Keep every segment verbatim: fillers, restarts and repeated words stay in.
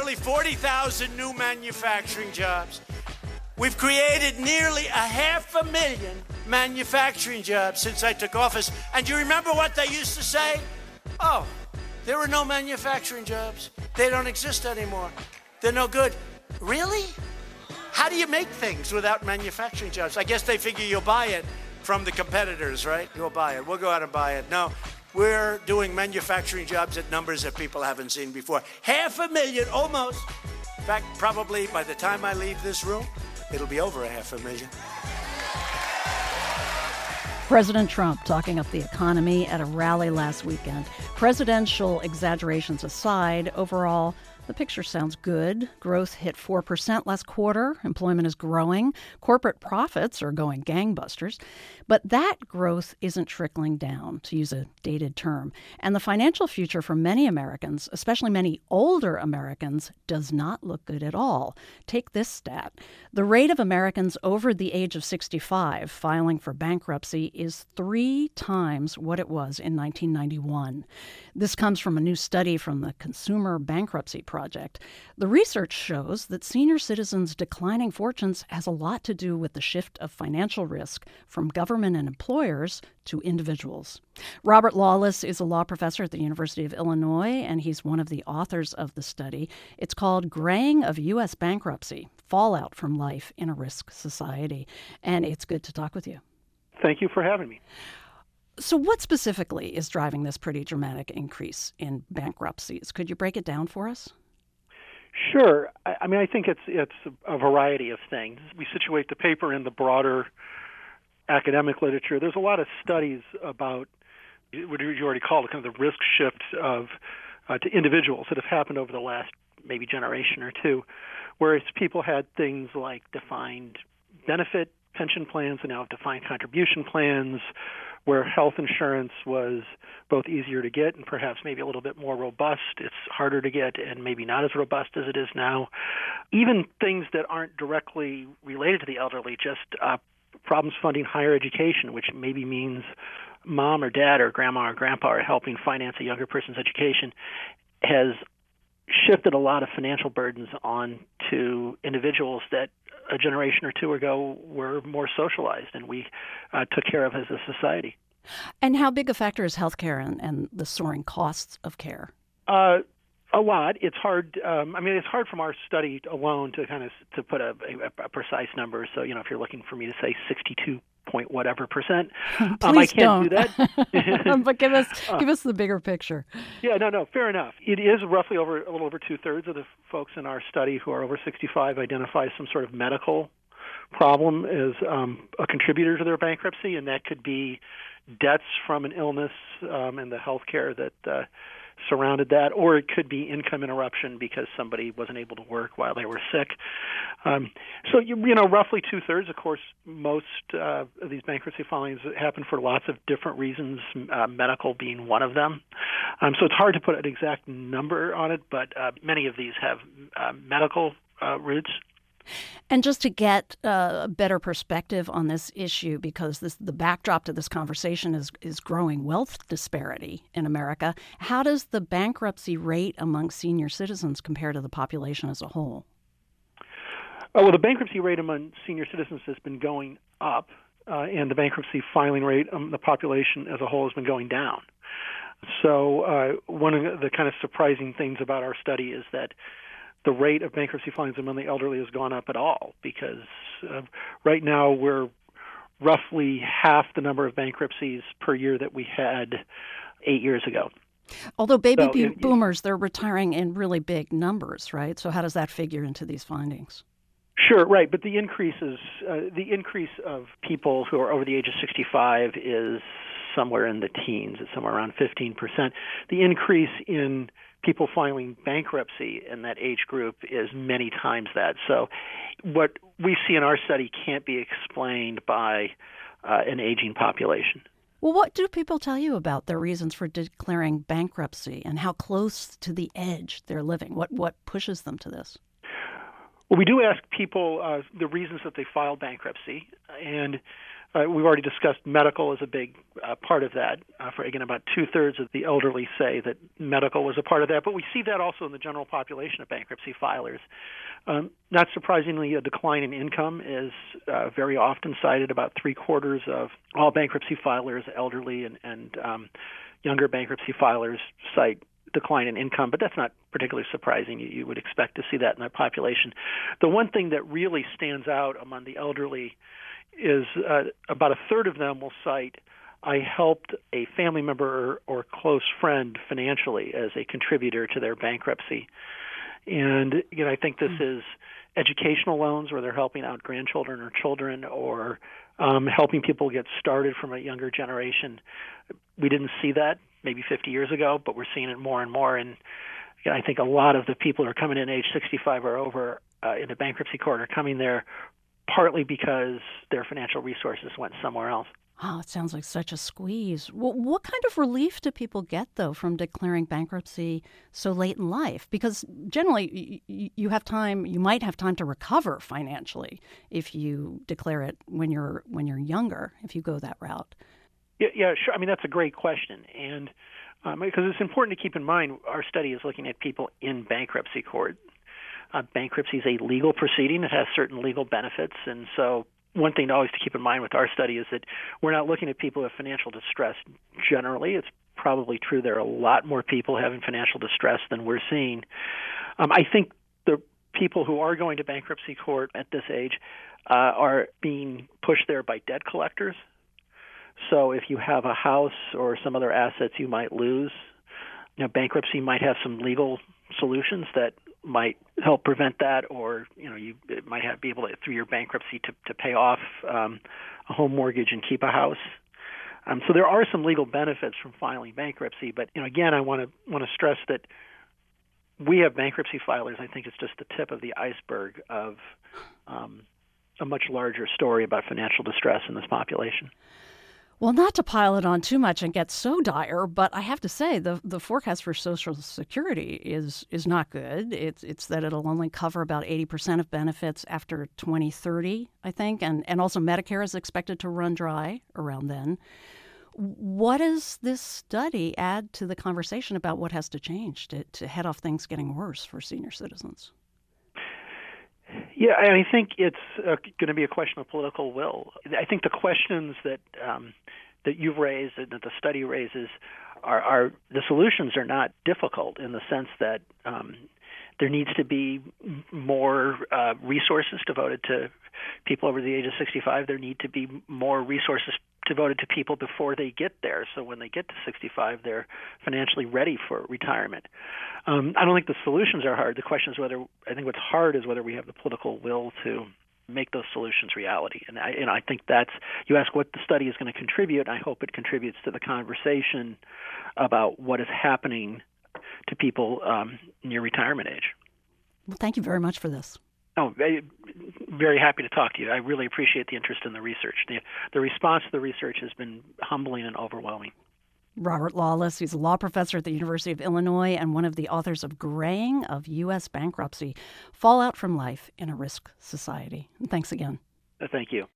nearly forty thousand new manufacturing jobs. We've created nearly a half a million manufacturing jobs since I took office. And you remember what they used to say? Oh, there were no manufacturing jobs. They don't exist anymore. They're no good. Really? How do you make things without manufacturing jobs? I guess they figure you'll buy it from the competitors, right? You'll buy it. We'll go out and buy it. No, we're doing manufacturing jobs at numbers that people haven't seen before. Half a million, almost. In fact, probably by the time I leave this room, it'll be over a half a million. President Trump talking up the economy at a rally last weekend. Presidential exaggerations aside, overall, the picture sounds good. Growth hit four percent last quarter. Employment is growing. Corporate profits are going gangbusters. But that growth isn't trickling down, to use a dated term. And the financial future for many Americans, especially many older Americans, does not look good at all. Take this stat. The rate of Americans over the age of sixty-five filing for bankruptcy is three times what it was in nineteen ninety-one. This comes from a new study from the Consumer Bankruptcy Project. The research shows that senior citizens' declining fortunes has a lot to do with the shift of financial risk from government and employers to individuals. Robert Lawless is a law professor at the University of Illinois, and he's one of the authors of the study. It's called Graying of U S Bankruptcy, Fallout from Life in a Risk Society. And it's good to talk with you. Thank you for having me. So what specifically is driving this pretty dramatic increase in bankruptcies? Could you break it down for us? Sure. I, I mean, I think it's it's a variety of things. We situate the paper in the broader academic literature. There's a lot of studies about what you already called kind of the risk shift of uh, to individuals that have happened over the last maybe generation or two, whereas people had things like defined benefit pension plans and now have defined contribution plans, where health insurance was both easier to get and perhaps maybe a little bit more robust. It's harder to get and maybe not as robust as it is now. Even things that aren't directly related to the elderly, just uh, problems funding higher education, which maybe means mom or dad or grandma or grandpa are helping finance a younger person's education, has shifted a lot of financial burdens on to individuals that a generation or two ago were more socialized and we uh, took care of as a society. And how big a factor is healthcare and, and the soaring costs of care? Uh, a lot. It's hard. Um, I mean, it's hard from our study alone to kind of to put a, a, a precise number. So, you know, if you're looking for me to say sixty-two point whatever percent, Please um, I can't don't. do that. But give us uh, give us the bigger picture. Yeah, no, no, fair enough. It is roughly over a little over two thirds of the folks in our study who are over sixty-five identify some sort of medical problem as um, a contributor to their bankruptcy, and that could be debts from an illness um, and the health care that uh, surrounded that, or it could be income interruption because somebody wasn't able to work while they were sick. Um, so, you, you know, roughly two-thirds, of course, most uh, of these bankruptcy filings happen for lots of different reasons, uh, medical being one of them. Um, so it's hard to put an exact number on it, but uh, many of these have uh, medical uh, roots. And just to get uh, a better perspective on this issue, because this, the backdrop to this conversation is, is growing wealth disparity in America, how does the bankruptcy rate among senior citizens compare to the population as a whole? Oh, well, the bankruptcy rate among senior citizens has been going up, uh, and the bankruptcy filing rate among the population as a whole has been going down. So uh, one of the, the kind of surprising things about our study is that the rate of bankruptcy filings among the elderly has gone up at all, because uh, right now we're roughly half the number of bankruptcies per year that we had eight years ago. Although baby so, b- it, boomers, they're retiring in really big numbers, right? So how does that figure into these findings? Sure, right. But the increases, uh, the increase of people who are over the age of sixty-five is somewhere in the teens. It's somewhere around fifteen percent. The increase in people filing bankruptcy in that age group is many times that. So what we see in our study can't be explained by uh, an aging population. Well, what do people tell you about their reasons for declaring bankruptcy and how close to the edge they're living? What what pushes them to this? Well, we do ask people uh, the reasons that they filed bankruptcy, and Uh, we've already discussed medical as a big uh, part of that. Uh, for again, about two-thirds of the elderly say that medical was a part of that, but we see that also in the general population of bankruptcy filers. Um, not surprisingly, a decline in income is uh, very often cited. About three-quarters of all bankruptcy filers, elderly and, and um, younger bankruptcy filers, cite decline in income, but that's not particularly surprising. You, you would expect to see that in that population. The one thing that really stands out among the elderly is uh, about a third of them will cite, I helped a family member or, or close friend financially as a contributor to their bankruptcy. And you know, I think this is educational loans where they're helping out grandchildren or children, or um, helping people get started from a younger generation. We didn't see that maybe fifty years ago, but we're seeing it more and more. And you know, I think a lot of the people who are coming in age sixty-five or over uh, into bankruptcy court are coming there partly because their financial resources went somewhere else. Oh, it sounds like such a squeeze. Well, what kind of relief do people get, though, from declaring bankruptcy so late in life? Because generally, you, you have time, you might have time to recover financially if you declare it when you're when you're younger, if you go that route. Yeah, yeah, sure. I mean, that's a great question. And um, because it's important to keep in mind, our study is looking at people in bankruptcy court. Uh, bankruptcy is a legal proceeding. It has certain legal benefits. And so one thing to always to keep in mind with our study is that we're not looking at people with financial distress generally. It's probably true there are a lot more people having financial distress than we're seeing. Um, I think the people who are going to bankruptcy court at this age uh, are being pushed there by debt collectors. So if you have a house or some other assets you might lose, you know, bankruptcy might have some legal solutions that might help prevent that, or you know, you might have be able to, through your bankruptcy, to, to pay off um, a home mortgage and keep a house. Um, so there are some legal benefits from filing bankruptcy, but you know, again, I want to want to stress that we have bankruptcy filers. I think it's just the tip of the iceberg of um, a much larger story about financial distress in this population. Well, not to pile it on too much and get so dire, but I have to say the the forecast for Social Security is is not good. It's it's that it'll only cover about eighty percent of benefits after twenty thirty, I think, and, and also Medicare is expected to run dry around then. What does this study add to the conversation about what has to change to, to head off things getting worse for senior citizens? Yeah, I think it's uh, going to be a question of political will. I think the questions that um, that you've raised and that the study raises are, are the solutions are not difficult in the sense that um, there needs to be more uh, resources devoted to people over the age of sixty-five. There need to be more resources devoted to people before they get there, so when they get to sixty-five, they're financially ready for retirement. Um, I don't think the solutions are hard. The question is whether, I think what's hard is whether we have the political will to make those solutions reality. And I, and I think that's, you ask what the study is going to contribute, and I hope it contributes to the conversation about what is happening to people um, near retirement age. Well, thank you very much for this. Oh, very happy to talk to you. I really appreciate the interest in the research. The, the response to the research has been humbling and overwhelming. Robert Lawless, he's a law professor at the University of Illinois and one of the authors of Graying of U S Bankruptcy, Fallout from Life in a Risk Society. And thanks again. Uh, thank you.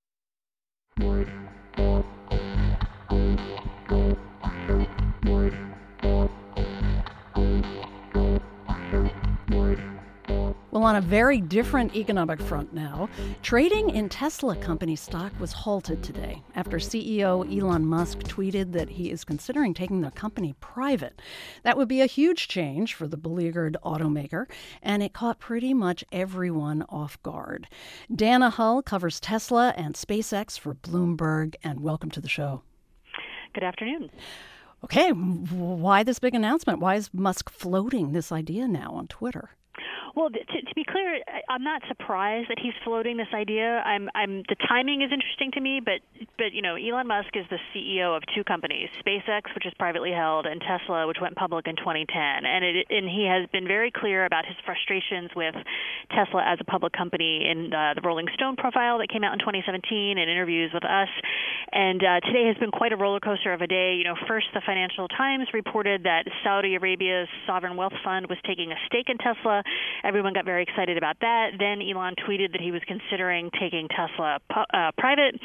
Well, on a very different economic front now, trading in Tesla company stock was halted today after C E O Elon Musk tweeted that he is considering taking the company private. That would be a huge change for the beleaguered automaker, and it caught pretty much everyone off guard. Dana Hull covers Tesla and SpaceX for Bloomberg, and welcome to the show. Good afternoon. Okay, why this big announcement? Why is Musk floating this idea now on Twitter? Well, to, to be clear, I'm not surprised that he's floating this idea. I'm, I'm, the timing is interesting to me, but, but you know, Elon Musk is the C E O of two companies, SpaceX, which is privately held, and Tesla, which went public in twenty ten. And it, and he has been very clear about his frustrations with Tesla as a public company in uh, the Rolling Stone profile that came out in twenty seventeen and interviews with us. And uh, today has been quite a roller coaster of a day. You know, first the Financial Times reported that Saudi Arabia's sovereign wealth fund was taking a stake in Tesla. Everyone got very excited about that. Then Elon tweeted that he was considering taking Tesla uh, private.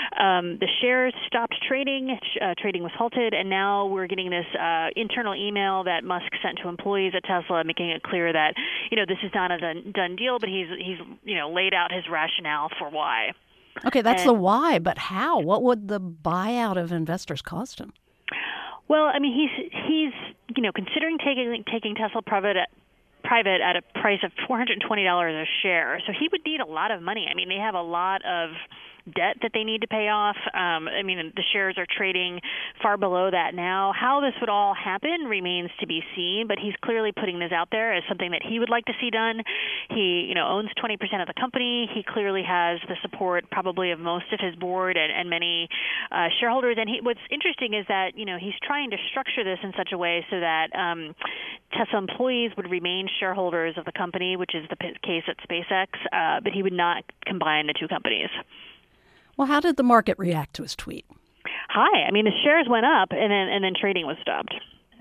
Um, the shares stopped trading. Uh, trading was halted, and now we're getting this uh, internal email that Musk sent to employees at Tesla, making it clear that, you know, this is not a done, done deal, but he's he's you know laid out his rationale for why. Okay, that's and, the why, but how? What would the buyout of investors cost him? Well, I mean, he's he's you know considering taking taking Tesla private at private at a price of four hundred twenty dollars a share. So he would need a lot of money. I mean, they have a lot of debt that they need to pay off. Um, I mean, the shares are trading far below that now. How this would all happen remains to be seen, but he's clearly putting this out there as something that he would like to see done. He, you know, owns twenty percent of the company. He clearly has the support probably of most of his board and, and many uh, shareholders. And he, what's interesting is that, you know, he's trying to structure this in such a way so that um, Tesla employees would remain shareholders of the company, which is the p- case at SpaceX, uh, but he would not combine the two companies. Well, how did the market react to his tweet? High. I mean, the shares went up, and then and then trading was stopped.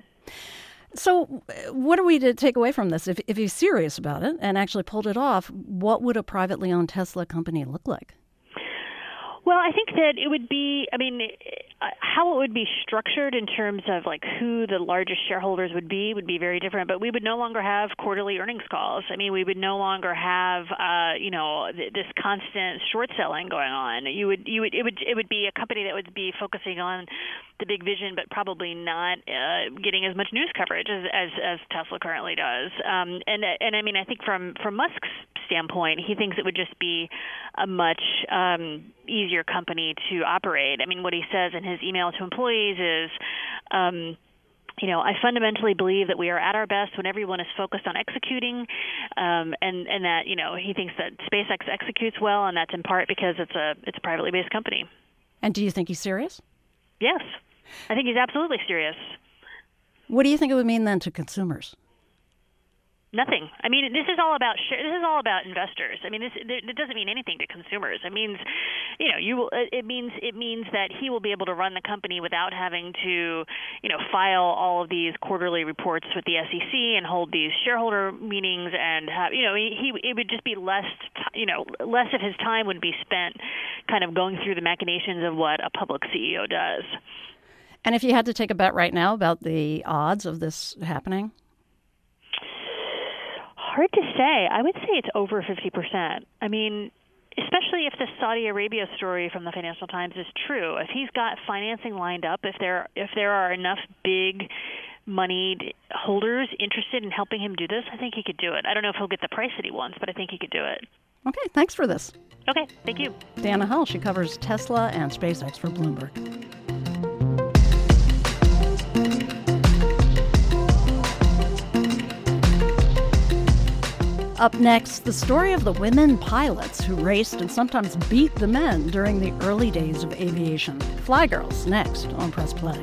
So what are we to take away from this? If, if he's serious about it and actually pulled it off, what would a privately owned Tesla company look like? Well, I think that it would be, I mean, how it would be structured in terms of like who the largest shareholders would be would be very different. But we would no longer have quarterly earnings calls. I mean, we would no longer have, uh, you know, th- this constant short selling going on. You would, you would, it would, it would be a company that would be focusing on the big vision, but probably not uh, getting as much news coverage as as, as Tesla currently does. Um, and and I mean, I think from from Musk's standpoint, he thinks it would just be a much um, easier company to operate. I mean, what he says in his email to employees is, um, you know, I fundamentally believe that we are at our best when everyone is focused on executing, um, and and that, you know, he thinks that SpaceX executes well, and that's in part because it's a it's a privately based company. And do you think he's serious? Yes, I think he's absolutely serious. What do you think it would mean then to consumers? Nothing. I mean, this is all about share, this is all about investors. I mean, this it doesn't mean anything to consumers. It means, you know, you will, it means it means that he will be able to run the company without having to, you know, file all of these quarterly reports with the S E C and hold these shareholder meetings and have, you know, he it would just be less, you know, less of his time would be spent kind of going through the machinations of what a public C E O does. And if you had to take a bet right now about the odds of this happening? Hard to say. I would say it's over fifty percent. I mean, especially if the Saudi Arabia story from the Financial Times is true. If he's got financing lined up, if there if there are enough big moneyed holders interested in helping him do this, I think he could do it. I don't know if he'll get the price that he wants, but I think he could do it. Okay, thanks for this. Okay, thank you. Dana Hull, she covers Tesla and SpaceX for Bloomberg. Up next, the story of the women pilots who raced and sometimes beat the men during the early days of aviation. Fly Girls, next on Press Play.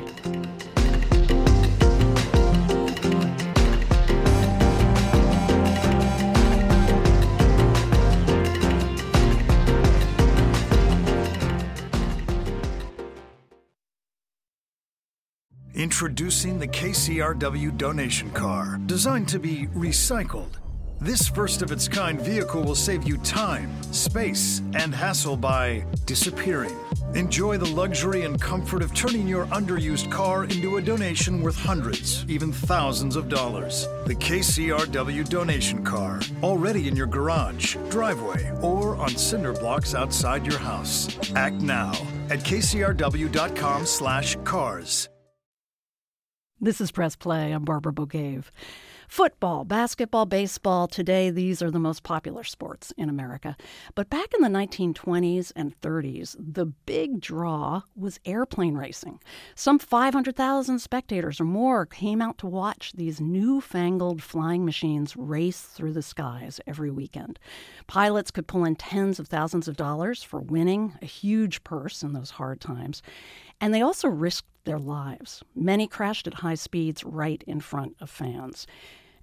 Introducing the K C R W donation car, designed to be recycled. This first-of-its-kind vehicle will save you time, space, and hassle by disappearing. Enjoy the luxury and comfort of turning your underused car into a donation worth hundreds, even thousands of dollars. The K C R W donation car, already in your garage, driveway, or on cinder blocks outside your house. Act now at kcrw.com slash cars. This is Press Play. I'm Barbara Bogave. Football, basketball, baseball, today these are the most popular sports in America. But back in the nineteen twenties and thirties, the big draw was airplane racing. Some five hundred thousand spectators or more came out to watch these newfangled flying machines race through the skies every weekend. Pilots could pull in tens of thousands of dollars for winning, a huge purse in those hard times. And they also risked their lives. Many crashed at high speeds right in front of fans.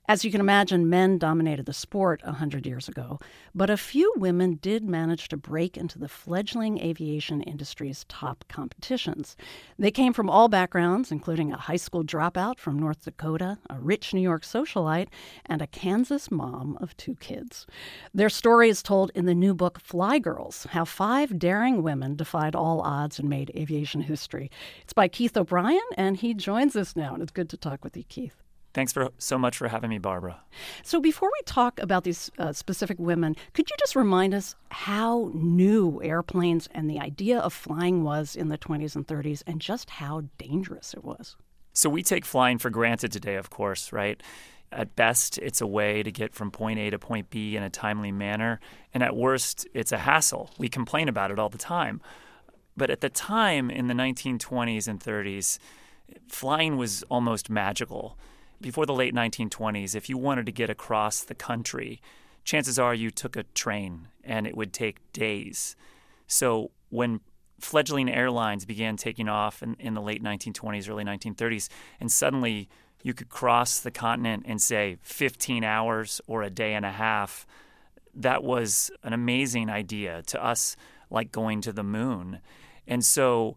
As you can imagine, men dominated the sport one hundred years ago, but a few women did manage to break into the fledgling aviation industry's top competitions. They came from all backgrounds, including a high school dropout from North Dakota, a rich New York socialite, and a Kansas mom of two kids. Their story is told in the new book Fly Girls, How Five Daring Women Defied All Odds and Made Aviation History. It's by Keith O'Brien, and he joins us now, and it's good to talk with you, Keith. Thanks for so much for having me, Barbara. So before we talk about these uh, specific women, could you just remind us how new airplanes and the idea of flying was in the twenties and thirties and just how dangerous it was? So we take flying for granted today, of course, right? At best, it's a way to get from point A to point B in a timely manner. And at worst, it's a hassle. We complain about it all the time. But at the time, in the nineteen twenties and thirties, flying was almost magical. Before the late nineteen twenties, if you wanted to get across the country, chances are you took a train, and it would take days. So when fledgling airlines began taking off in, in the late nineteen twenties, early nineteen thirties, and suddenly you could cross the continent in, say, fifteen hours or a day and a half, that was an amazing idea to us, like going to the moon. And so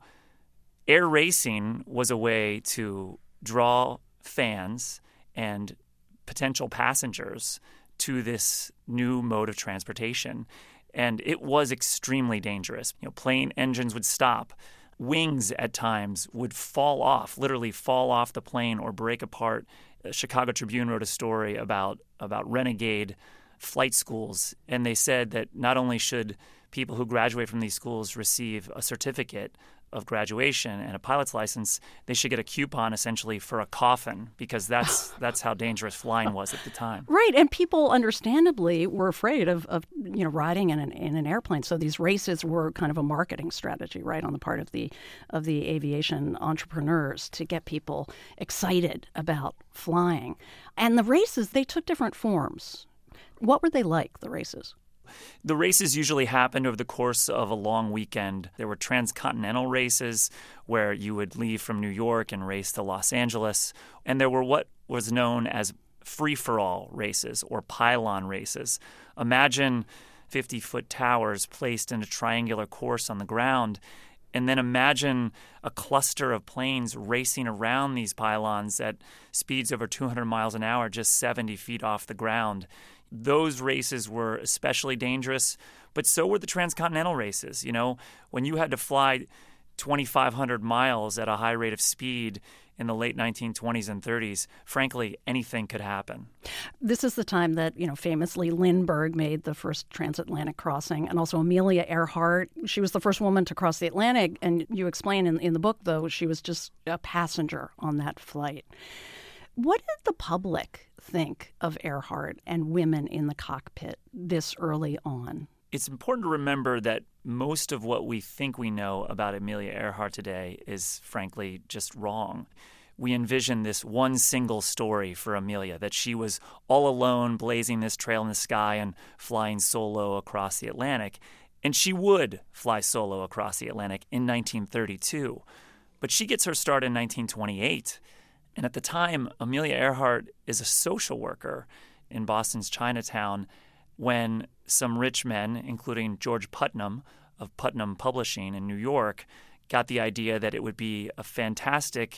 air racing was a way to draw fans and potential passengers to this new mode of transportation. And it was extremely dangerous. You know, plane engines would stop. Wings at times would fall off, literally fall off the plane or break apart. The Chicago Tribune wrote a story about, about renegade flight schools, and they said that not only should people who graduate from these schools receive a certificate of graduation and a pilot's license, they should get a coupon essentially for a coffin, because that's that's how dangerous flying was at the time. Right, and people understandably were afraid of, of you know riding in an in an airplane. So these races were kind of a marketing strategy, right, on the part of the of the aviation entrepreneurs to get people excited about flying. And the races, they took different forms. What were they like, the races? The races usually happened over the course of a long weekend. There were transcontinental races where you would leave from New York and race to Los Angeles. And there were what was known as free-for-all races or pylon races. Imagine fifty-foot towers placed in a triangular course on the ground, and then imagine a cluster of planes racing around these pylons at speeds over two hundred miles an hour, just seventy feet off the ground. Those races were especially dangerous, but so were the transcontinental races. You know, when you had to fly twenty-five hundred miles at a high rate of speed in the late nineteen twenties and thirties, frankly, anything could happen. This is the time that, you know, famously Lindbergh made the first transatlantic crossing, and also Amelia Earhart. She was the first woman to cross the Atlantic, and you explain in, in the book, though, she was just a passenger on that flight. What did the public think of Earhart and women in the cockpit this early on? It's important to remember that most of what we think we know about Amelia Earhart today is, frankly, just wrong. We envision this one single story for Amelia, that she was all alone blazing this trail in the sky and flying solo across the Atlantic. And she would fly solo across the Atlantic in nineteen thirty-two. But she gets her start in nineteen twenty-eight. And at the time, Amelia Earhart is a social worker in Boston's Chinatown when some rich men, including George Putnam of Putnam Publishing in New York, got the idea that it would be a fantastic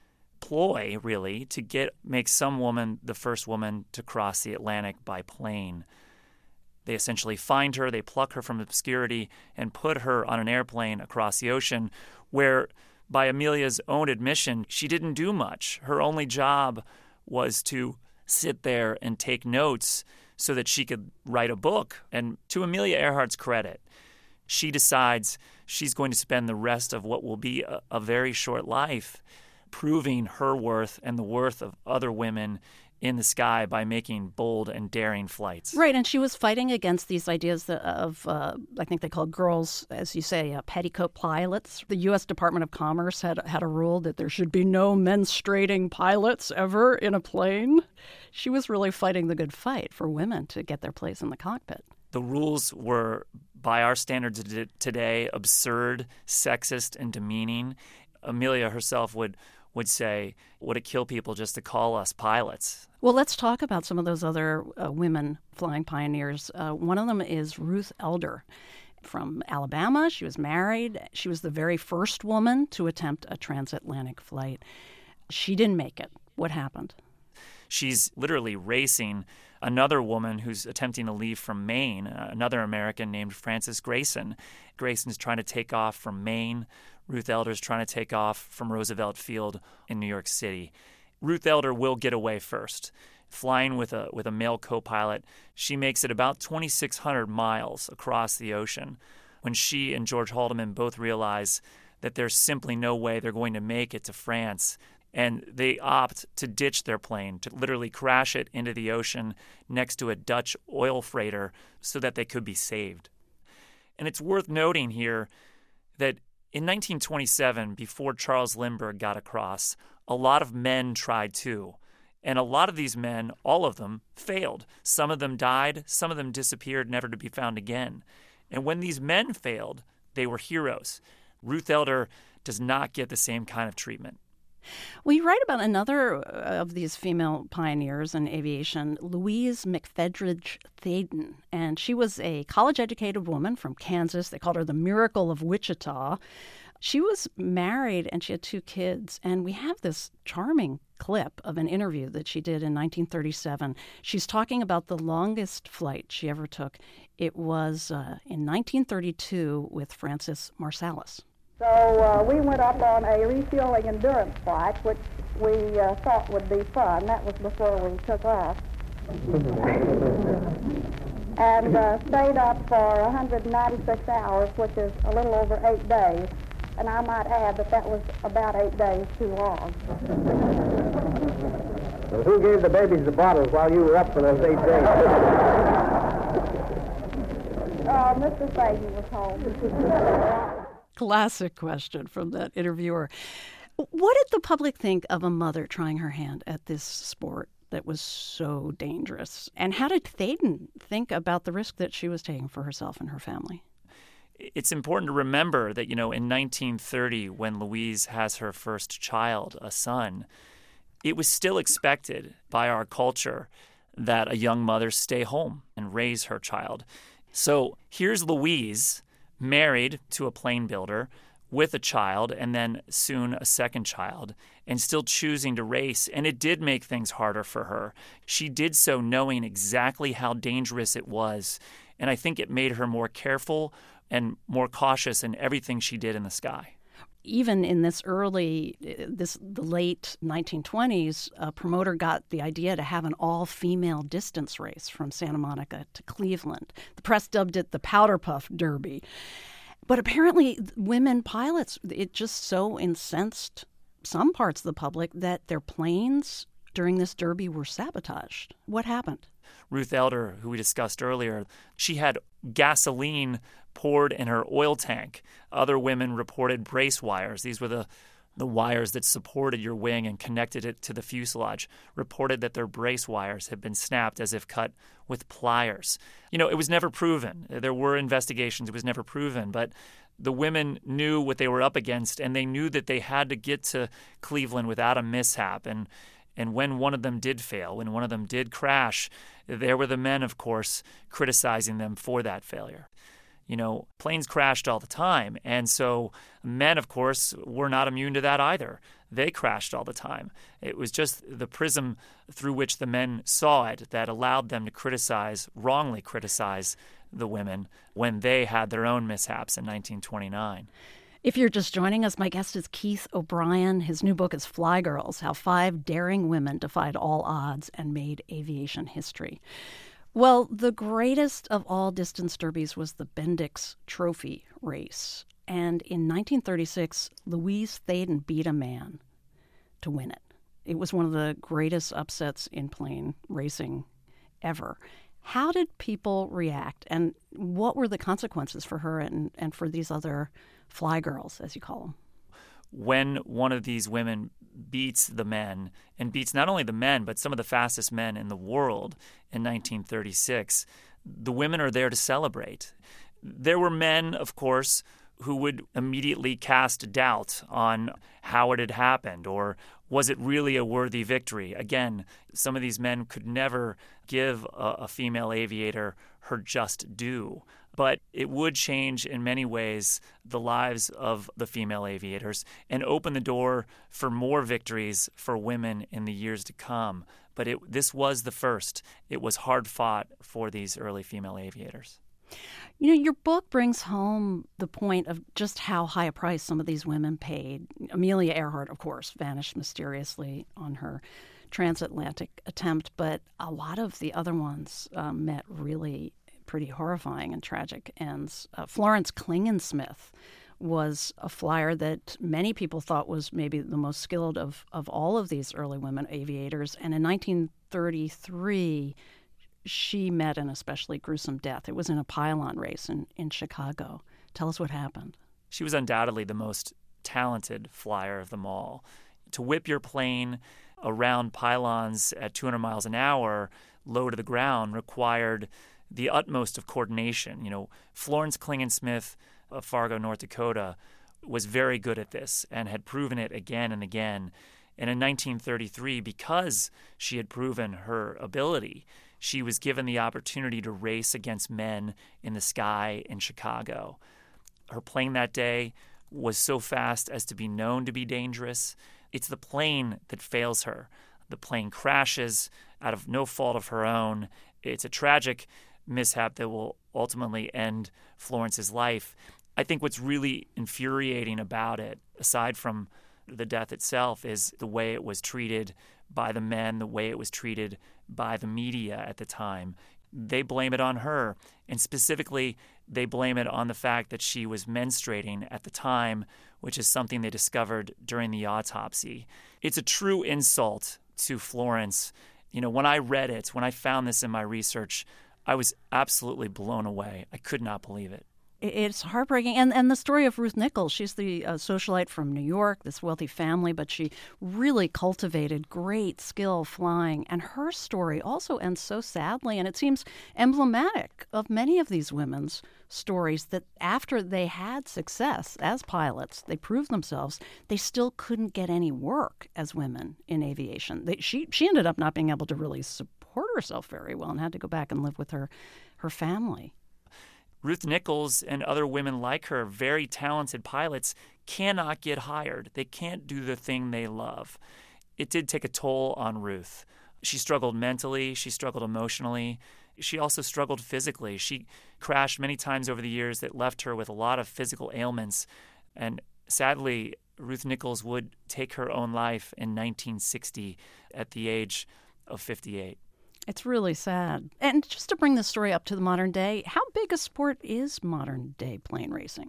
ploy, really, to get make some woman the first woman to cross the Atlantic by plane. They essentially find her, they pluck her from obscurity, and put her on an airplane across the ocean where, by Amelia's own admission, she didn't do much. Her only job was to sit there and take notes so that she could write a book. And to Amelia Earhart's credit, she decides she's going to spend the rest of what will be a, a very short life proving her worth and the worth of other women in the sky by making bold and daring flights. Right, and she was fighting against these ideas of, uh, I think they called girls, as you say, uh, petticoat pilots. The U S Department of Commerce had had a rule that there should be no menstruating pilots ever in a plane. She was really fighting the good fight for women to get their place in the cockpit. The rules were, by our standards today, absurd, sexist, and demeaning. Amelia herself would would say, would it kill people just to call us pilots? Well, let's talk about some of those other uh, women flying pioneers. Uh, one of them is Ruth Elder from Alabama. She was married. She was the very first woman to attempt a transatlantic flight. She didn't make it. What happened? She's literally racing another woman who's attempting to leave from Maine, uh, another American named Frances Grayson. Grayson's trying to take off from Maine. Ruth Elder's trying to take off from Roosevelt Field in New York City. Ruth Elder will get away first. Flying with a with a male co-pilot, she makes it about twenty-six hundred miles across the ocean when she and George Haldeman both realize that there's simply no way they're going to make it to France. And they opt to ditch their plane, to literally crash it into the ocean next to a Dutch oil freighter so that they could be saved. And it's worth noting here that in nineteen twenty-seven, before Charles Lindbergh got across, a lot of men tried too. And a lot of these men, all of them, failed. Some of them died. Some of them disappeared, never to be found again. And when these men failed, they were heroes. Ruth Elder does not get the same kind of treatment. Well, you write about another of these female pioneers in aviation, Louise McFedridge Thaden. And she was a college-educated woman from Kansas. They called her the Miracle of Wichita. She was married and she had two kids. And we have this charming clip of an interview that she did in nineteen thirty-seven. She's talking about the longest flight she ever took. It was uh, in nineteen thirty-two with Francis Marsalis. So uh, we went up on a refueling endurance flight, which we uh, thought would be fun. That was before we took off. And uh, stayed up for one hundred ninety-six hours, which is a little over eight days. And I might add that that was about eight days too long. Well, who gave the babies the bottles while you were up for those eight days? Uh, Mister Fahey was home. Classic question from that interviewer. What did the public think of a mother trying her hand at this sport that was so dangerous? And how did Thaden think about the risk that she was taking for herself and her family? It's important to remember that, you know, in nineteen thirty, when Louise has her first child, a son, it was still expected by our culture that a young mother stay home and raise her child. So here's Louise, married to a plane builder with a child and then soon a second child, and still choosing to race. And it did make things harder for her. She did so knowing exactly how dangerous it was. And I think it made her more careful and more cautious in everything she did in the sky. Even in this early, this the late nineteen twenties, a promoter got the idea to have an all-female distance race from Santa Monica to Cleveland. The press dubbed it the Powder Puff Derby. But apparently women pilots, it just so incensed some parts of the public that their planes during this derby were sabotaged. What happened? Ruth Elder, who we discussed earlier, she had gasoline poured in her oil tank. Other women reported brace wires. These were the, the wires that supported your wing and connected it to the fuselage, reported that their brace wires had been snapped as if cut with pliers. You know, it was never proven. There were investigations. It was never proven. But the women knew what they were up against, and they knew that they had to get to Cleveland without a mishap. And And when one of them did fail, when one of them did crash, there were the men, of course, criticizing them for that failure. You know, planes crashed all the time. And so men, of course, were not immune to that either. They crashed all the time. It was just the prism through which the men saw it that allowed them to criticize, wrongly criticize the women when they had their own mishaps in nineteen twenty-nine. If you're just joining us, my guest is Keith O'Brien. His new book is Fly Girls, How Five Daring Women Defied All Odds and Made Aviation History. Well, the greatest of all distance derbies was the Bendix Trophy race. And in nineteen thirty-six, Louise Thaden beat a man to win it. It was one of the greatest upsets in plane racing ever. How did people react, and what were the consequences for her and, and for these other fly girls, as you call them? When one of these women beats the men, and beats not only the men, but some of the fastest men in the world in nineteen thirty-six, the women are there to celebrate. There were men, of course, who would immediately cast doubt on how it had happened, or was it really a worthy victory? Again, some of these men could never give a, a female aviator her just due. But it would change in many ways the lives of the female aviators and open the door for more victories for women in the years to come. But it, this was the first. It was hard fought for these early female aviators. You know, your book brings home the point of just how high a price some of these women paid. Amelia Earhart, of course, vanished mysteriously on her transatlantic attempt, but a lot of the other ones um, met really pretty horrifying and tragic ends. Uh, Florence Klingensmith was a flyer that many people thought was maybe the most skilled of, of all of these early women aviators. And in nineteen thirty-three, she met an especially gruesome death. It was in a pylon race in, in Chicago. Tell us what happened. She was undoubtedly the most talented flyer of them all. To whip your plane around pylons at two hundred miles an hour, low to the ground, required the utmost of coordination. You know, Florence Klingensmith of Fargo, North Dakota, was very good at this and had proven it again and again. And in nineteen thirty-three, because she had proven her ability, she was given the opportunity to race against men in the sky in Chicago. Her plane that day was so fast as to be known to be dangerous. It's the plane that fails her. The plane crashes out of no fault of her own. It's a tragic mishap that will ultimately end Florence's life. I think what's really infuriating about it, aside from the death itself, is the way it was treated by the men, the way it was treated by the media at the time. They blame it on her, and specifically, they blame it on the fact that she was menstruating at the time, which is something they discovered during the autopsy. It's a true insult to Florence. You know, when I read it, when I found this in my research, I was absolutely blown away. I could not believe it. It's heartbreaking. And and the story of Ruth Nichols, she's the uh, socialite from New York, this wealthy family, but she really cultivated great skill flying. And her story also ends so sadly, and it seems emblematic of many of these women's stories, that after they had success as pilots, they proved themselves, they still couldn't get any work as women in aviation. They, she, she ended up not being able to really support herself very well and had to go back and live with her, her family. Ruth Nichols and other women like her, very talented pilots, cannot get hired. They can't do the thing they love. It did take a toll on Ruth. She struggled mentally. She struggled emotionally. She also struggled physically. She crashed many times over the years that left her with a lot of physical ailments. And sadly, Ruth Nichols would take her own life in nineteen sixty at the age of fifty-eight. It's really sad. And just to bring this story up to the modern day, how big a sport is modern-day plane racing?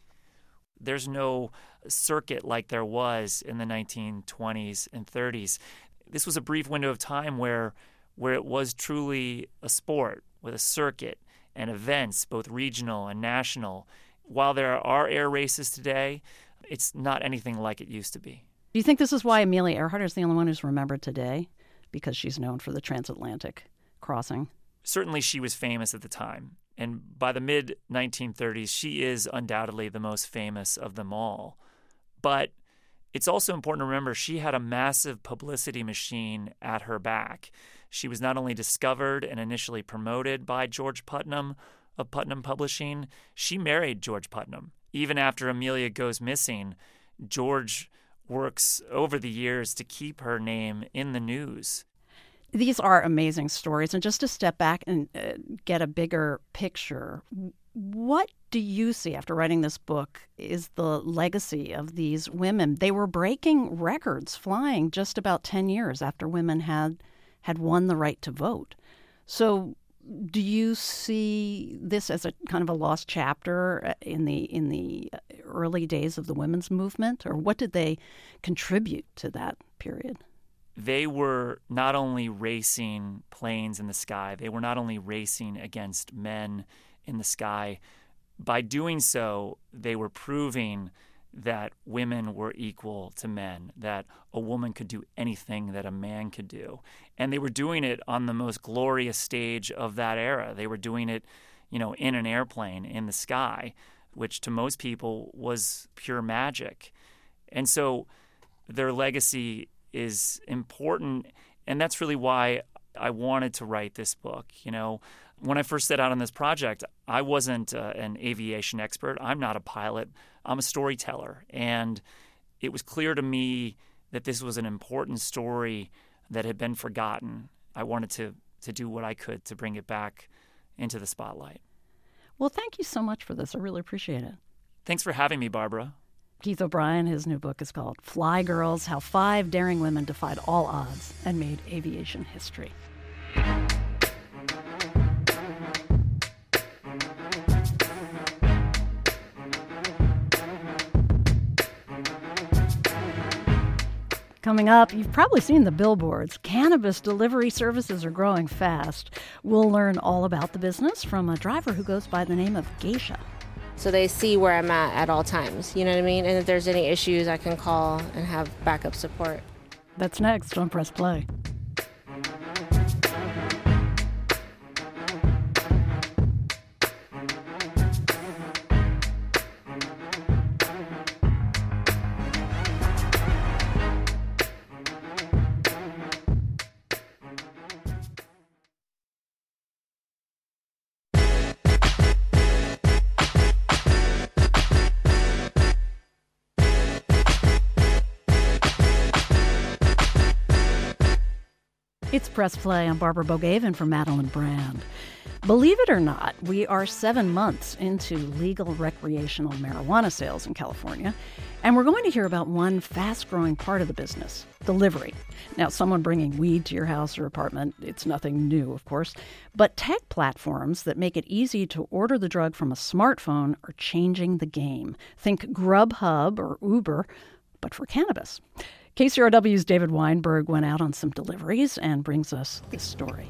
There's no circuit like there was in the nineteen twenties and thirties. This was a brief window of time where where it was truly a sport with a circuit and events, both regional and national. While there are air races today, it's not anything like it used to be. Do you think this is why Amelia Earhart is the only one who's remembered today? Because she's known for the transatlantic crossing? Certainly she was famous at the time. And by the mid nineteen thirties, she is undoubtedly the most famous of them all. But it's also important to remember she had a massive publicity machine at her back. She was not only discovered and initially promoted by George Putnam of Putnam Publishing, she married George Putnam. Even after Amelia goes missing, George works over the years to keep her name in the news. These are amazing stories. And just to step back and uh, get a bigger picture, what do you see after writing this book is the legacy of these women? They were breaking records flying just about ten years after women had had won the right to vote. So do you see this as a kind of a lost chapter in the in the early days of the women's movement, or what did they contribute to that period? They were not only racing planes in the sky, they were not only racing against men in the sky. By doing so, they were proving that women were equal to men, that a woman could do anything that a man could do. And they were doing it on the most glorious stage of that era. They were doing it, you know, in an airplane in the sky. which to most people was pure magic. And so their legacy is important, and that's really why I wanted to write this book. You know, when I first set out on this project, I wasn't uh, an aviation expert. I'm not a pilot. I'm a storyteller. And it was clear to me that this was an important story that had been forgotten. I wanted to, to do what I could to bring it back into the spotlight. Well, thank you so much for this. I really appreciate it. Thanks for having me, Barbara. Keith O'Brien, his new book is called Fly Girls, How Five Daring Women Defied All Odds and Made Aviation History. Coming up, you've probably seen the billboards. Cannabis delivery services are growing fast. We'll learn all about the business from a driver who goes by the name of Geisha. So they see where I'm at at all times, you know what I mean? And if there's any issues, I can call and have backup support. That's next on Press Play. It's Press Play. I'm Barbara Bogaven for Madeline Brand. Believe it or not, we are seven months into legal recreational marijuana sales in California, and we're going to hear about one fast-growing part of the business, delivery. Now, someone bringing weed to your house or apartment, it's nothing new, of course, but tech platforms that make it easy to order the drug from a smartphone are changing the game. Think Grubhub or Uber, but for cannabis. K C R W's David Weinberg went out on some deliveries and brings us this story.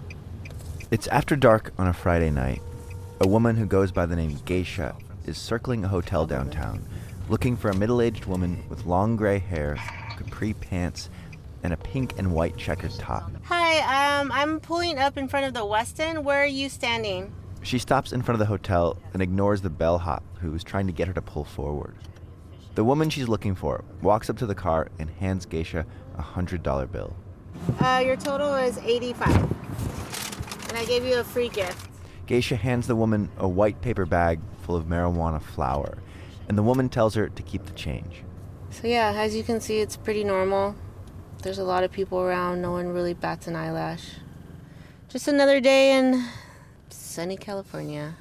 It's after dark on a Friday night. A woman who goes by the name Geisha is circling a hotel downtown, looking for a middle-aged woman with long gray hair, capri pants, and a pink and white checkered top. Hi, um, I'm pulling up in front of the Westin. Where are you standing? She stops in front of the hotel and ignores the bellhop who is trying to get her to pull forward. The woman she's looking for walks up to the car and hands Geisha a one hundred dollar bill. Uh, your total is eighty-five dollars, and I gave you a free gift. Geisha hands the woman a white paper bag full of marijuana flour, and the woman tells her to keep the change. So yeah, as you can see, it's pretty normal. There's a lot of people around. No one really bats an eyelash. Just another day in sunny California.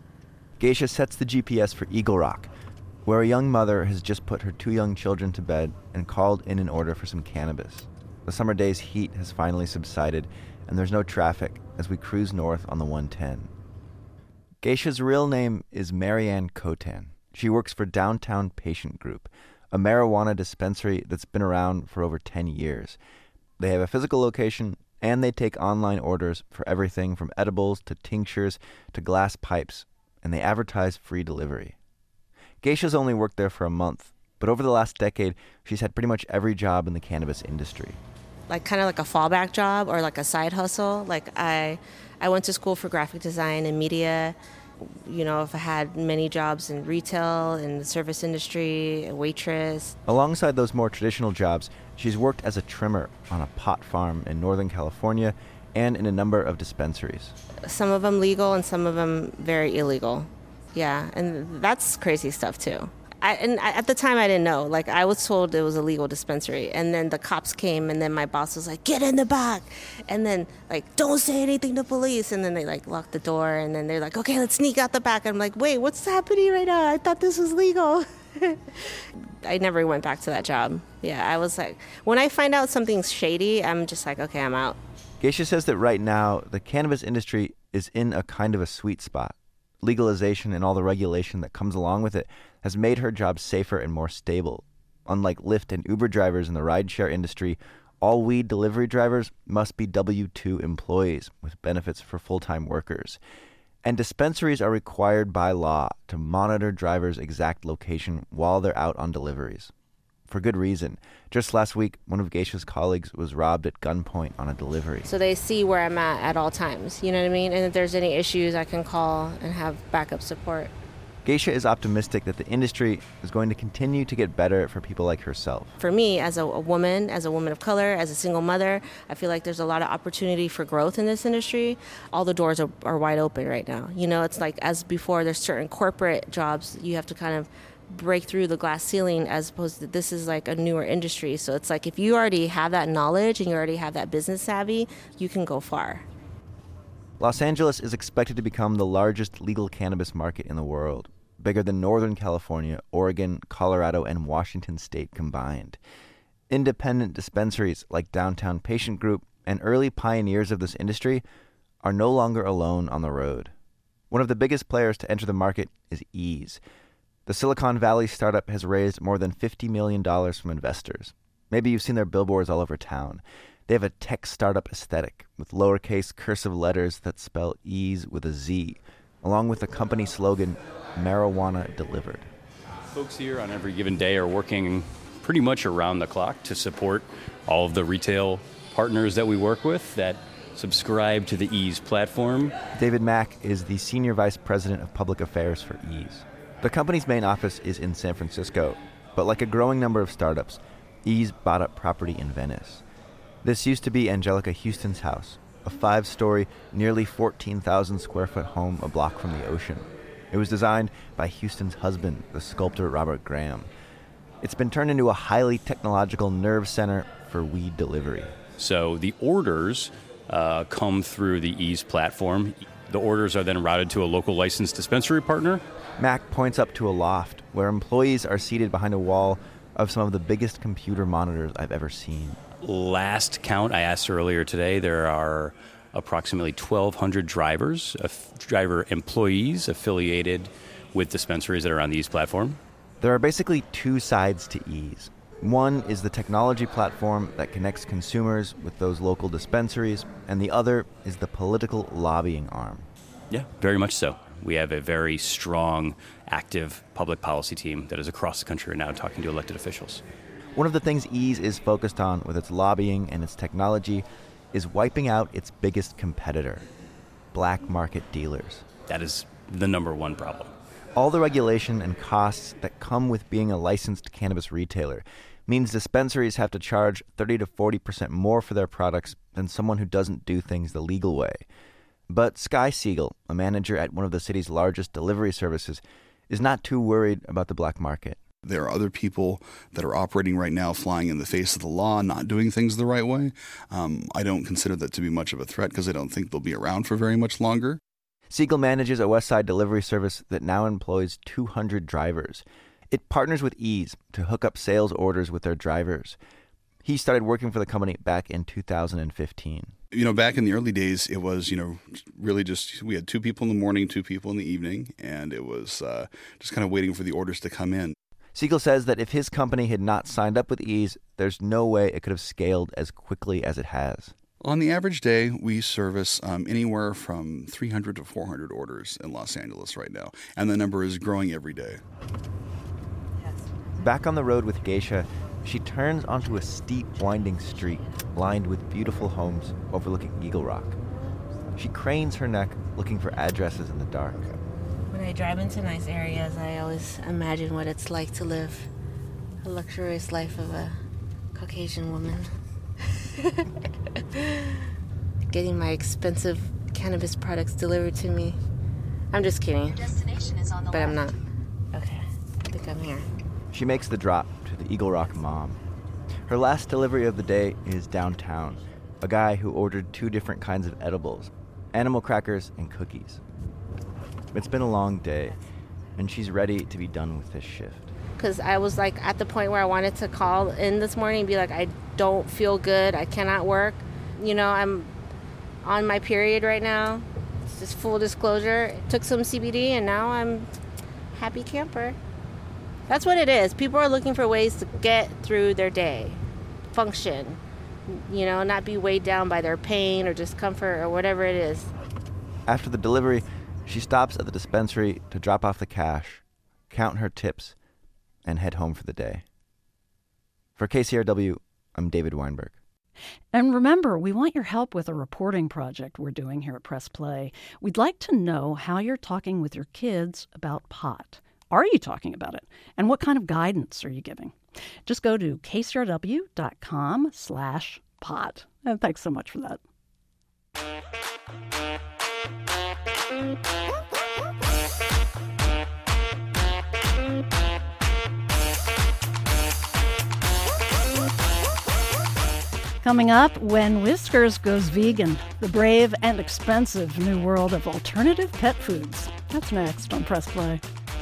Geisha sets the G P S for Eagle Rock, where a young mother has just put her two young children to bed and called in an order for some cannabis. The summer day's heat has finally subsided, and there's no traffic as we cruise north on the one ten. Geisha's real name is Marianne Cotan. She works for Downtown Patient Group, a marijuana dispensary that's been around for over ten years. They have a physical location, and they take online orders for everything from edibles to tinctures to glass pipes, and they advertise free delivery. Geisha's only worked there for a month, but over the last decade, she's had pretty much every job in the cannabis industry. Like kind of like a fallback job or like a side hustle. Like I, I went to school for graphic design and media. You know, if I had many jobs in retail, in the service industry, a waitress. Alongside those more traditional jobs, she's worked as a trimmer on a pot farm in Northern California and in a number of dispensaries. Some of them legal and some of them very illegal. Yeah, and that's crazy stuff too. I, and I, at the time I didn't know. Like I was told it was a legal dispensary, and then the cops came, and then my boss was like, "Get in the back," and then like, "Don't say anything to police," and then they like locked the door, and then they're like, "Okay, let's sneak out the back." And I'm like, "Wait, what's happening right now? I thought this was legal." I never went back to that job. Yeah, I was like, when I find out something's shady, I'm just like, okay, I'm out. Geisha says that right now the cannabis industry is in a kind of a sweet spot. Legalization and all the regulation that comes along with it has made her job safer and more stable. Unlike Lyft and Uber drivers in the rideshare industry, all weed delivery drivers must be W two employees with benefits for full-time workers. And dispensaries are required by law to monitor drivers' exact location while they're out on deliveries. For good reason. Just last week, one of Geisha's colleagues was robbed at gunpoint on a delivery. So they see where I'm at at all times, you know what I mean? And if there's any issues, I can call and have backup support. Geisha is optimistic that the industry is going to continue to get better for people like herself. For me, as a, a woman, as a woman of color, as a single mother, I feel like there's a lot of opportunity for growth in this industry. All the doors are, are wide open right now. You know, it's like as before, there's certain corporate jobs you have to kind of break through the glass ceiling, as opposed to this is like a newer industry. So it's like if you already have that knowledge and you already have that business savvy, you can go far. Los Angeles is expected to become the largest legal cannabis market in the world, bigger than Northern California, Oregon, Colorado, and Washington state combined. Independent dispensaries like Downtown Patient Group and early pioneers of this industry are no longer alone on the road. One of the biggest players to enter the market is Eaze. The Silicon Valley startup has raised more than fifty million dollars from investors. Maybe you've seen their billboards all over town. They have a tech startup aesthetic with lowercase cursive letters that spell Eaze with a Z, along with the company slogan, Marijuana Delivered. Folks here on every given day are working pretty much around the clock to support all of the retail partners that we work with that subscribe to the Eaze platform. David Mack is the Senior Vice President of Public Affairs for Eaze. The company's main office is in San Francisco, but like a growing number of startups, Eaze bought up property in Venice. This used to be Angelica Houston's house, a five-story, nearly fourteen thousand square foot home a block from the ocean. It was designed by Houston's husband, the sculptor Robert Graham. It's been turned into a highly technological nerve center for weed delivery. So the orders uh, come through the Eaze platform. The orders are then routed to a local licensed dispensary partner. Mac points up to a loft where employees are seated behind a wall of some of the biggest computer monitors I've ever seen. Last count, I asked earlier today, there are approximately twelve hundred drivers, uh, driver employees affiliated with dispensaries that are on the Eaze platform. There are basically two sides to Eaze. One is the technology platform that connects consumers with those local dispensaries, and the other is the political lobbying arm. Yeah, very much so. We have a very strong, active public policy team that is across the country right now talking to elected officials. One of the things Eaze is focused on with its lobbying and its technology is wiping out its biggest competitor, black market dealers. That is the number one problem. All the regulation and costs that come with being a licensed cannabis retailer means dispensaries have to charge thirty to forty percent more for their products than someone who doesn't do things the legal way. But Sky Siegel, a manager at one of the city's largest delivery services, is not too worried about the black market. There are other people that are operating right now flying in the face of the law, not doing things the right way. Um, I don't consider that to be much of a threat because I don't think they'll be around for very much longer. Siegel manages a West Side delivery service that now employs two hundred drivers. It partners with Eaze to hook up sales orders with their drivers. He started working for the company back in two thousand fifteen. You know, back in the early days, it was, you know, really just, we had two people in the morning, two people in the evening, and it was uh, just kind of waiting for the orders to come in. Siegel says that if his company had not signed up with Eaze, there's no way it could have scaled as quickly as it has. On the average day, we service um, anywhere from three hundred to four hundred orders in Los Angeles right now, and the number is growing every day. Back on the road with Geisha, she turns onto a steep, winding street lined with beautiful homes overlooking Eagle Rock. She cranes her neck, looking for addresses in the dark. When I drive into nice areas, I always imagine what it's like to live a luxurious life of a Caucasian woman. Getting my expensive cannabis products delivered to me. I'm just kidding. Destination is on the but left. I'm not. Okay, I think I'm here. She makes the drop to the Eagle Rock mom. Her last delivery of the day is downtown. A guy who ordered two different kinds of edibles, animal crackers and cookies. It's been a long day, and she's ready to be done with this shift. Because I was like at the point where I wanted to call in this morning and be like, I don't feel good, I cannot work. You know, I'm on my period right now. It's just full disclosure. Took some C B D and now I'm happy camper. That's what it is. People are looking for ways to get through their day, function, you know, not be weighed down by their pain or discomfort or whatever it is. After the delivery, she stops at the dispensary to drop off the cash, count her tips, and head home for the day. For K C R W, I'm David Weinberg. And remember, we want your help with a reporting project we're doing here at Press Play. We'd like to know how you're talking with your kids about pot. Are you talking about it? And what kind of guidance are you giving? Just go to kcrw.com slash pot. And thanks so much for that. Coming up, when Whiskers goes vegan, the brave and expensive new world of alternative pet foods. That's next on Press Play.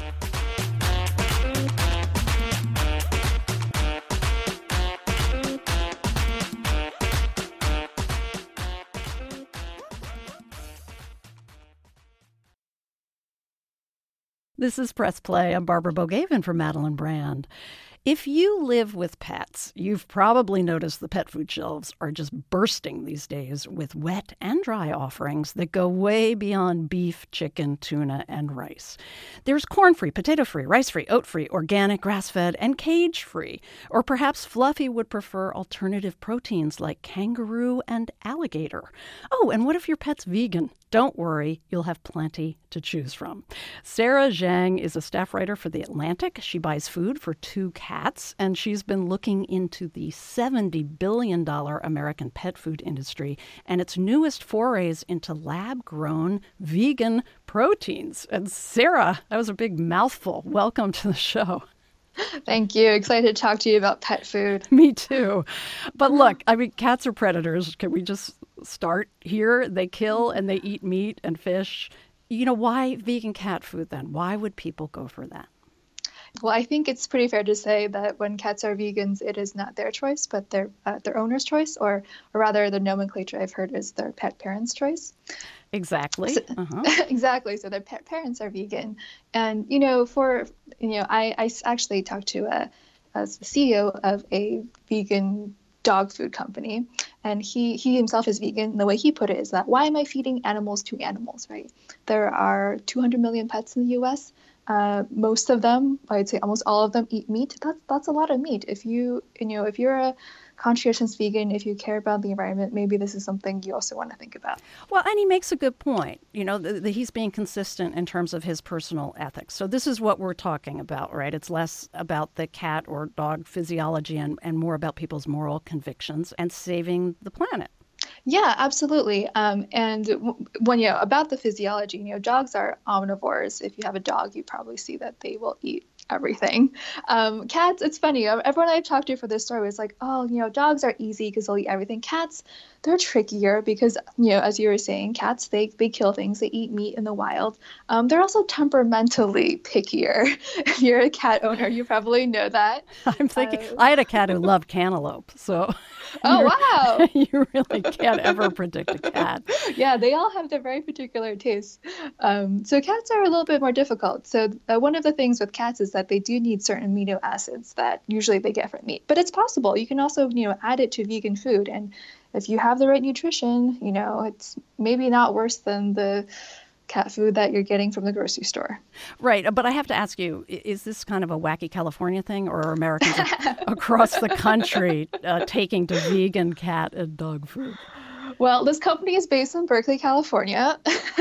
This is Press Play. I'm Barbara Bogavan for Madeline Brand. If you live with pets, you've probably noticed the pet food shelves are just bursting these days with wet and dry offerings that go way beyond beef, chicken, tuna, and rice. There's corn-free, potato-free, rice-free, oat-free, organic, grass-fed, and cage-free. Or perhaps Fluffy would prefer alternative proteins like kangaroo and alligator. Oh, and what if your pet's vegan? Don't worry, you'll have plenty to choose from. Sarah Zhang is a staff writer for The Atlantic. She buys food for two cats, and she's been looking into the seventy billion dollars American pet food industry and its newest forays into lab-grown vegan proteins. And Sarah, that was a big mouthful. Welcome to the show. Thank you. Excited to talk to you about pet food. Me too. But look, I mean, cats are predators. Can we just start here? They kill and they eat meat and fish. You know, why vegan cat food then? Why would people go for that? Well, I think it's pretty fair to say that when cats are vegans, it is not their choice, but their uh, their owner's choice, or, or rather the nomenclature I've heard is their pet parent's choice. Exactly. So, uh-huh. Exactly. So their pet parents are vegan. And, you know, for, you know, I, I actually talked to a, a C E O of a vegan dog food company, and he, he himself is vegan. And the way he put it is that, why am I feeding animals to animals, right? There are two hundred million pets in the U S. Uh, most of them, I'd say almost all of them, eat meat. That's that's a lot of meat. If you you know if you're a conscientious vegan, if you care about the environment, maybe this is something you also want to think about. Well, and he makes a good point. You know, the, the, he's being consistent in terms of his personal ethics. So this is what we're talking about, right? It's less about the cat or dog physiology and, and more about people's moral convictions and saving the planet. Yeah, absolutely. Um, and w- when you know about the physiology, you know, dogs are omnivores. If you have a dog, you probably see that they will eat everything. Um, cats, it's funny. Everyone I've talked to for this story was like, oh, you know, dogs are easy because they'll eat everything. Cats, they're trickier because, you know, as you were saying, cats, they, they kill things. They eat meat in the wild. Um, they're also temperamentally pickier. If you're a cat owner, you probably know that. I'm thinking, uh, I had a cat who loved cantaloupe, so. Oh, wow. You really can't ever predict a cat. Yeah, they all have their very particular tastes. Um, so cats are a little bit more difficult. So uh, one of the things with cats is that they do need certain amino acids that usually they get from meat. But it's possible. You can also, you know, add it to vegan food. And if you have the right nutrition, you know, it's maybe not worse than the cat food that you're getting from the grocery store. Right. But I have to ask you, is this kind of a wacky California thing, or are Americans across the country uh, taking to vegan cat and dog food? Well, this company is based in Berkeley, California.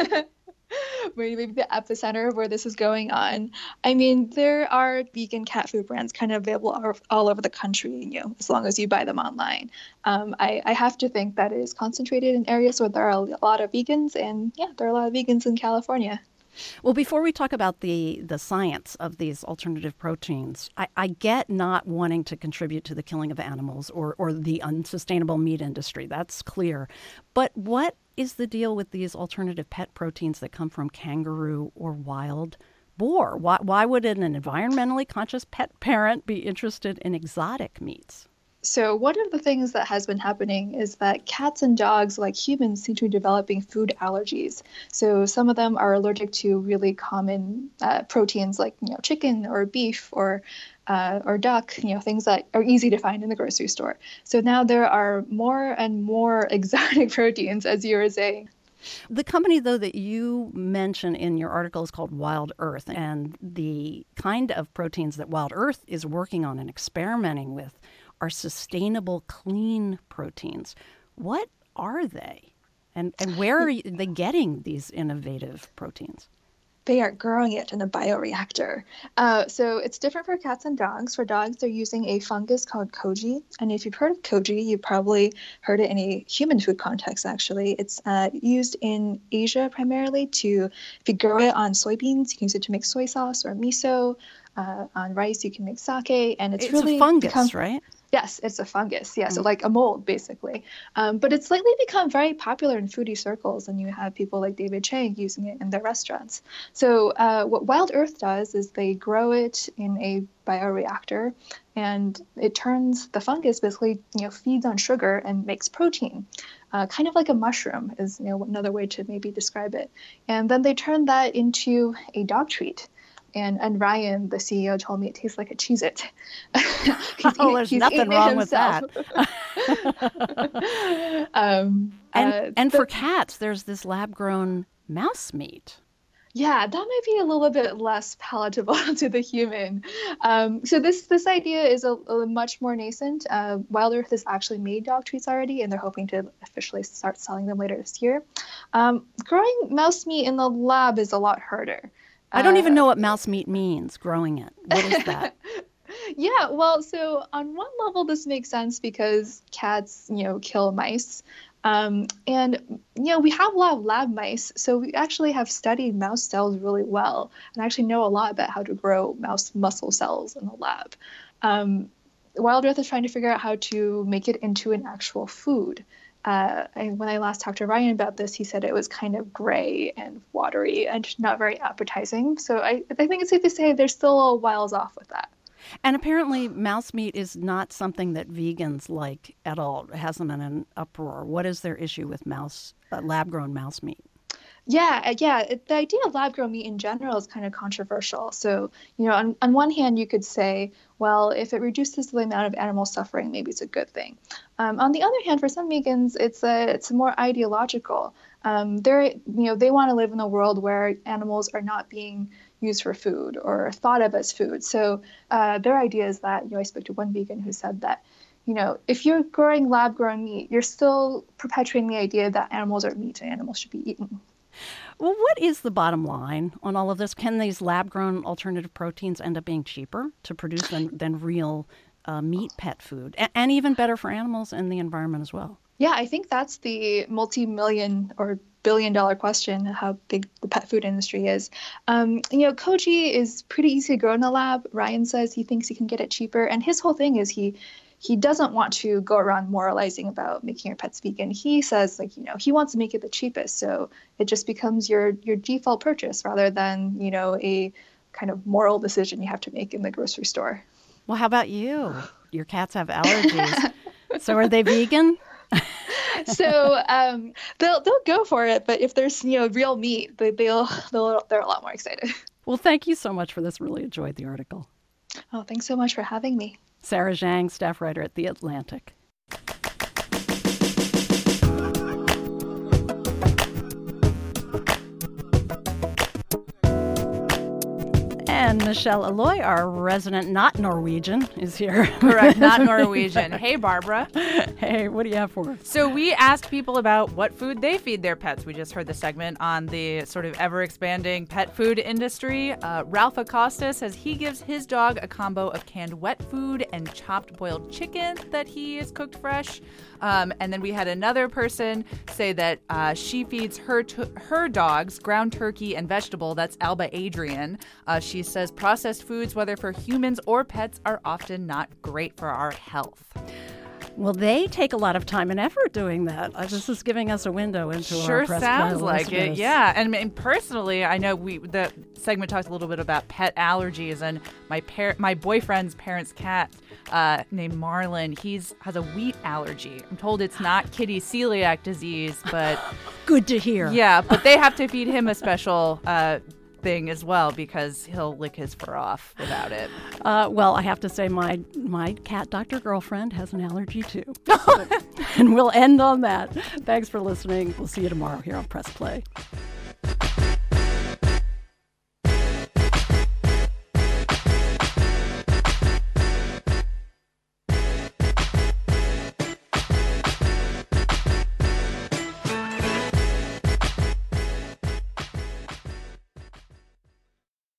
Maybe the epicenter of where this is going on. I mean, there are vegan cat food brands kind of available all, all over the country, you know, as long as you buy them online. Um, I, I have to think that it is concentrated in areas where there are a lot of vegans, and yeah, there are a lot of vegans in California. Well, before we talk about the, the science of these alternative proteins, I, I get not wanting to contribute to the killing of animals or, or the unsustainable meat industry. That's clear. But what is the deal with these alternative pet proteins that come from kangaroo or wild boar? Why, why would an environmentally conscious pet parent be interested in exotic meats? So one of the things that has been happening is that cats and dogs, like humans, seem to be developing food allergies. So some of them are allergic to really common uh, proteins like, you know, chicken or beef or uh, or duck, you know, things that are easy to find in the grocery store. So now there are more and more exotic proteins, as you were saying. The company, though, that you mention in your article is called Wild Earth, and the kind of proteins that Wild Earth is working on and experimenting with are sustainable, clean proteins. What are they? And, and where are they getting these innovative proteins? They are growing it in a bioreactor. Uh, so it's different for cats and dogs. For dogs, they're using a fungus called koji. And if you've heard of koji, you've probably heard it in a human food context, actually. It's uh, used in Asia primarily to, if you grow it on soybeans, you can use it to make soy sauce or miso. Uh, on rice, you can make sake. And it's, it's really a fungus, become, right? Yes, it's a fungus. Yeah, Mm. so like a mold, basically. Um, but it's lately become very popular in foodie circles, and you have people like David Chang using it in their restaurants. So uh, what Wild Earth does is they grow it in a bioreactor, and it turns the fungus basically, you know, feeds on sugar and makes protein. Uh, kind of like a mushroom is, you know, another way to maybe describe it. And then they turn that into a dog treat. And and Ryan, the C E O, told me it tastes like a Cheez-It. Oh, there's nothing wrong with that. um, and uh, and the, for cats, there's this lab-grown mouse meat. Yeah, that might be a little bit less palatable to the human. Um, so this this idea is a, a much more nascent. Uh, Wild Earth has actually made dog treats already, and they're hoping to officially start selling them later this year. Um, growing mouse meat in the lab is a lot harder. I don't even know what mouse meat means, growing it. What is that? Yeah, well, so on one level, this makes sense because cats, you know, kill mice. Um, and, you know, we have a lot of lab mice, so we actually have studied mouse cells really well and actually know a lot about how to grow mouse muscle cells in the lab. Um, Wild Earth is trying to figure out how to make it into an actual food. Uh, and when I last talked to Ryan about this, he said it was kind of gray and watery and not very appetizing. So I, I think it's safe to say they're still a little whiles off with that. And apparently mouse meat is not something that vegans like at all. It has them in an uproar. What is their issue with mouse, uh, lab-grown mouse meat? Yeah, yeah. It, the idea of lab-grown meat in general is kind of controversial. So, you know, on, on one hand, you could say, well, if it reduces the amount of animal suffering, maybe it's a good thing. Um, on the other hand, for some vegans, it's a it's more ideological. Um, they're you know they want to live in a world where animals are not being used for food or thought of as food. So uh, their idea is that, you know, I spoke to one vegan who said that, you know, if you're growing lab-grown meat, you're still perpetuating the idea that animals are meat and animals should be eaten. Well, what is the bottom line on all of this? Can these lab-grown alternative proteins end up being cheaper to produce than, than real uh, meat pet food, and, and even better for animals and the environment as well? Yeah, I think that's the multi-million or billion-dollar question, how big the pet food industry is. Um, you know, koji is pretty easy to grow in the lab. Ryan says he thinks he can get it cheaper, and his whole thing is he he doesn't want to go around moralizing about making your pets vegan. He says, like, you know, he wants to make it the cheapest, so it just becomes your your default purchase rather than, you know, a kind of moral decision you have to make in the grocery store. Well, how about you? Your cats have allergies. So are they vegan? So um, they'll they'll go for it, but if there's, you know, real meat, they, they'll they'll they're a lot more excited. Well, thank you so much for this. Really enjoyed the article. Oh, thanks so much for having me. Sarah Zhang, staff writer at The Atlantic. And Michelle Alloy, our resident not Norwegian, is here. Correct, not Norwegian. Hey, Barbara. Hey, what do you have for us? So we asked people about what food they feed their pets. We just heard the segment on the sort of ever-expanding pet food industry. Uh, Ralph Acosta says he gives his dog a combo of canned wet food and chopped boiled chicken that he is cooked fresh. Um, and then we had another person say that uh, she feeds her t- her dogs ground turkey and vegetable. That's Alba Adrian. Uh, she says processed foods, whether for humans or pets, are often not great for our health. Well, they take a lot of time and effort doing that. Uh, this is giving us a window into sure our Press sounds Play like listeners. it, yeah. And, and personally, I know we the segment talked a little bit about pet allergies, and my par- my boyfriend's parents' cat uh, named Marlin, he's has a wheat allergy. I'm told it's not kitty celiac disease, but good to hear. Yeah, but they have to feed him a special Uh, thing as well because he'll lick his fur off without it. Uh, well, I have to say my my cat doctor girlfriend has an allergy too. And we'll end on that. Thanks for listening. We'll see you tomorrow here on Press Play.